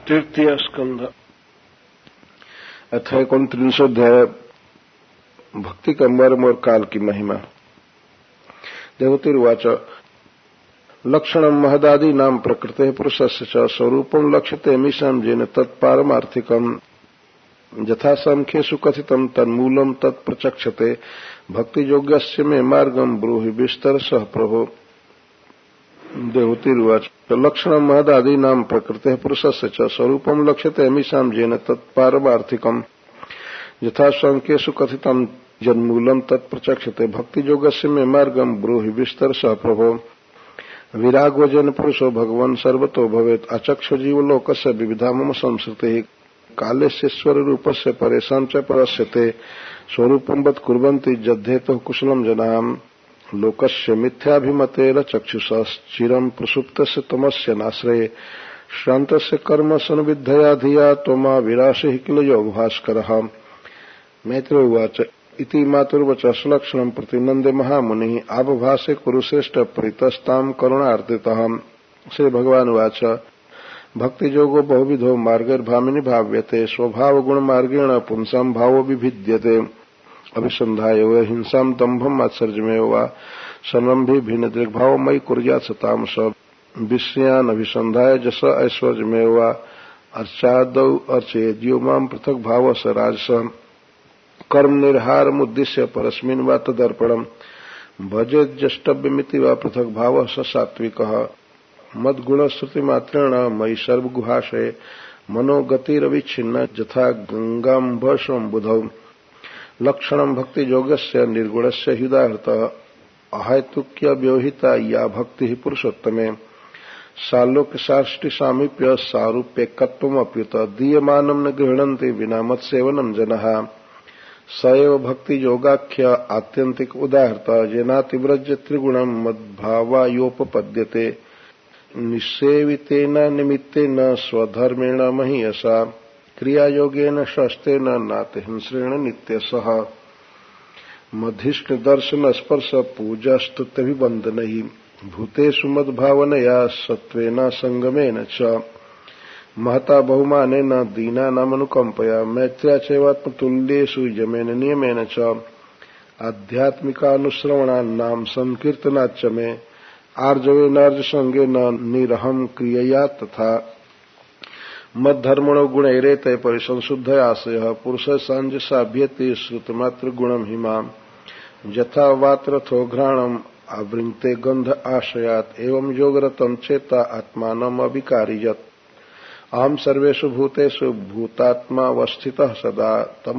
तृतीय स्कंध अथ 29 अध्याय भक्ति का मर्म और काल की महिमा। देवतिर्वाच लक्षणं महदादि नाम प्रकृते पुरुषस्य च स्वरूपं लक्ष्यते मीशां येन तत्पारमार्थिकम् यथा सांख्येषु कथितं तन्मूलं तत्प्रचक्षते भक्तियोग्यस्य मे मार्गं ब्रूहि विस्तरशः प्रभो। देवतिर्वाच लक्षणं महदादि नाम प्रकृते पुरुषस्य च स्वरूपं लक्ष्यते मीशां येन तत्पारमार्थिकम् यथा सांख्येषु कथितं जन्मूलं तत्प्रचक्षते भक्तियोगस्य मे मार्गं ब्रूहि विस्तरशः प्रभो। विरागोजन पुरुषो भगवान् सर्वतो भवेत् अचक्षु जीवलोकस्य विविधा मम संसृतिः कालेश्वर रूपस्य परेशां च परस्यते स्वरूपं वत् कुर्वन्ति जद्धेतुः कुशलं जनाः लोकस्य मिथ्याभिमतेर चक्षुषश्चिरं प्रसुप्तस्य तमस्य नाश्रये श्रान्तस्य कर्म संविद्धया धिया त्वमा विराशिः किल योगभास्करः। मैत्रेय उवाच इति मातुर्वचः सुलक्षणं प्रतिनन्दे महामुनिः आबभासे कुरुश्रेष्ठ परितस्तां करुणार्दितः। श्री भगवान् उवाच भक्तियोगो बहुविधो मार्गैर्भामिनि भाव्यते स्वभावगुणमार्गेण पुंसां भावो विभिद्यते अभिसन्धाय व हिंसां दम्भम् आत्सर्जमेव वा संरम्भे भिन्न दृग्भाव मयि कुर्यात् सतां स विषयान् अभिसन्धाय जस ऐश्वर्यमेव वा अर्चादौ अर्चयेद् यो मां पृथक् भाव स राजसः कर्म निर्हारमुद्दिश्य परस्मिन् वा तदर्पणम् भजेद्यष्टव्यमिति वा पृथक् भाव स सात्विकः मद्गुणश्रुतिमात्रेण मयि सर्वगुहाशये मनोगतिरविच्छिन्ना यथा गंगाम्भस्वं बुधौ लक्षणं भक्तियोगस्य निर्गुणस्य हृदाहृतः अहैतुक्य व्यवहिता या भक्तिः पुरुषोत्तमे सालोक्यसाष्टि सामीप्य सारूप्येकत्वमप्युत दीयमानं न गृह्णन्ति विना मत्सेवनं जनाः स एव भक्तियोगाख्य आत्यन्तिक उदाहृतः येनातिव्रज्य त्रिगुणं मद्भावायोपपद्यते निसेवितेन निमित्तेन स्वधर्मेण महीयसा क्रियायोगेन शस्त्रेण नातिहिंस्रेण नित्यसः मधिष्ठ दर्शन स्पर्श पूजा स्तुत्यभिवन्दनैः भूतेषु मद्भावनया सत्त्वेन संगमेन च महता बहुमानेन दीनानामनुकम्पया मैत्र्या चैवात्मतुल्येषु यमेन नियमेन च आध्यात्मिकानुश्रवणानां संकीर्तनाच्च मे आर्जवेनार्जसंगेन निरहं क्रियया तथा मद्धर्मणो गुणैरेते परिसंशुद्धयाशयः पुरुषः सांजसाभ्यति श्रुतमात्र गुणं हिमां यथा वातरथो घ्राणम् आवृङ्क्ते गन्ध आशयात् एवं योगरतं चेता आत्मानम् अविकारियत् अहं सर्वेषु भूतेषु भूतात्मावस्थितः सदा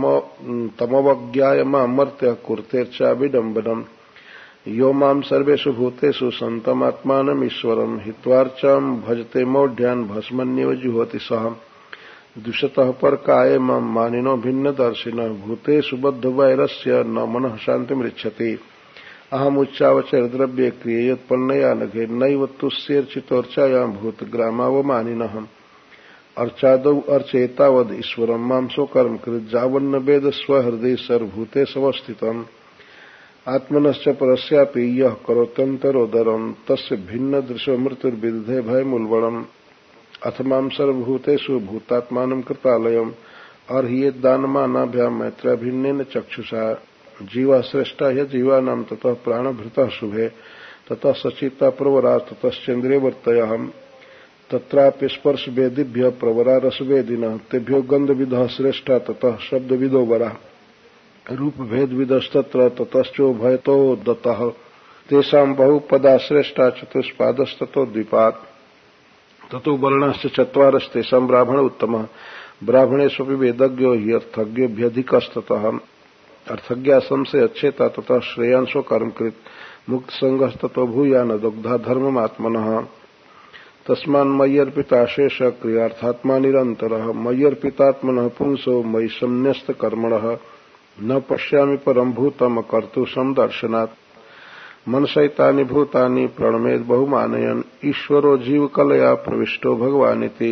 तमवज्ञाय मां मर्त्यः कुरुतेर्चा विडम्बनम् यो मां सर्वेषु भूतेषु सन्तमात्मानमीश्वरं हित्वार्चां भजते मौढ्यान् भस्मन्येव जुहोति सः दुषतः परकाये मां मानिनो भिन्नदर्शिनः भूतेषु बद्धवैरस्य न मनः शान्तिमृच्छति अहमुच्चावचरद्रव्ये क्रिययोत्पन्नया नघे नैव तुष्येर्चितोर्चायां भूतग्रामावमानिनः अर्चादौ अर्चेतावद् ईश्वरं मां स्वकर्म कृत् जावन्न वेद स्वहृदि सर्वभूतेष्वस्थितम् आत्मनश्च परस्यापि यः करोत्यन्तरोदरम् तस्य भिन्न दृशो मृत्युर्विदधे भयमुल्बणम् अथ मां सर्वभूतेषु भूतात्मानं कृतालयम् अर्ह्येद्दानमानाभ्यां मैत्र्याभिन्नेन चक्षुषा जीवा श्रेष्ठा ह्यजीवानां ततः प्राणभृतः शुभे ततः सचिता प्रवरा ततश्चन्द्रियवर्तयः तत्रापि स्पर्शवेदिभ्यः प्रवरा रसवेदिनः तेभ्यो गन्धविदः श्रेष्ठा ततः शब्दविदो वराः रूपभेदविदस्तत्र ततश्चोभयतो दत्तः तेषां बहुपदा श्रेष्ठा चतुष्पादस्ततो द्विपात् ततो वर्णाश्च चत्वारस्तेषां ब्राह्मण उत्तमः ब्राह्मणेष्वपि वेदज्ञो हि अर्थज्ञेभ्यधिकस्ततः अर्थज्ञा संशयच्छेता ततः श्रेयांसो कर्मकृत् मुक्तसंगस्ततो भूयान् दग्धा धर्ममात्मनः तस्मान्मय्यर्पिता शेष क्रियार्थात्मा निरन्तरः मय्यर्पितात्मनः पुंसो मयि संन्यस्तकर्मणः न पश्यामि परं भूतम् कर्तुं दर्शनात् मनसैतानि भूतानि प्रणमेद् बहुमानयन् ईश्वरो जीवकलया प्रविष्टो भगवानिति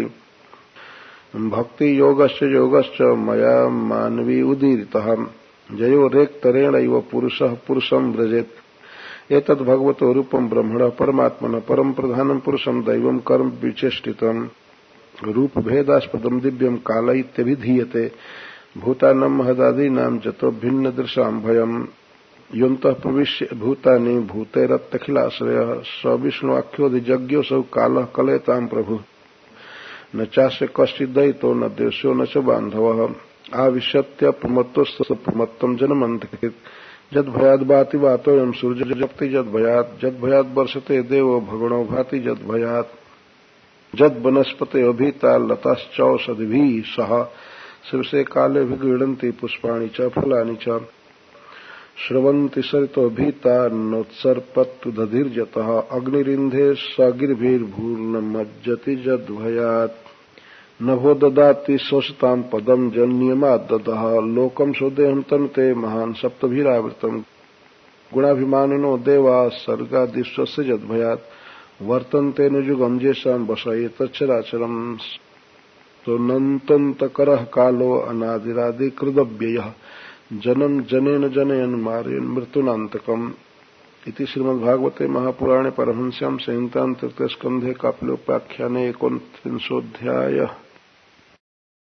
भक्तियोगश्च योगश्च मया मानवी उदीरितः जयो रेक्तरेणैव पुरुषः पुरुषं व्रजेत् एतद् भगवतो रूपं ब्रह्मणः परमात्मनः परं प्रधानं पुरुषं दैवं कर्म विचेष्टितम् रूप भेदास्पदम दिव्यम काल इत्यभिधीयते भूतानां महदादीनां जतो भिन्न दृशां भयम् योऽन्तः प्रविश्य भूतानि भूतैरत्यखिलाश्रयः स विष्णुवाख्योऽधिजज्ञोऽसौ कालः कलयतां प्रभुः न चास्य कश्चिद्दयितो न देशो न च बान्धवः आविशत्य प्रमत्तोस्तु प्रमत्तं जनमन्त्रित जद्भयाद् वातोऽयं सूर्यजप्ति जद्भयाद् वर्षते देवो भगणो भाति जद्भयात् जद्वनस्पतयो भीता लताश्चौषधिभिः सह शिवसे काले विगृह्णन्ति पुष्पाणि च फलानि च श्रवन्ति सरितो भीता नोत्सर्पत्तु दधिर्जतः अग्निरिन्धे सगिर्भिर्भूर्नमज्जति जद्भयात् नभो ददाति शोषतां पदं जन्नियमात् ददः लोकं सोदेहं तनुते महान् सप्तभिरावृतम् गुणाभिमानिनो देवाः सर्गादिश्वस्य जद्भयात् वर्तन्ते न युगं येषां वशये तच्चराचरम् सोऽनन्तन्तकरः कालो अनादिरादिकृदव्ययः जनम जनेन जनयन मारयन मृत्युनान्तकम् इति श्रीमद्भागवते महापुराणे परमहंस्यां संहितां तृतीय स्कन्धे कापिलोपाख्याने 29 अध्यायः।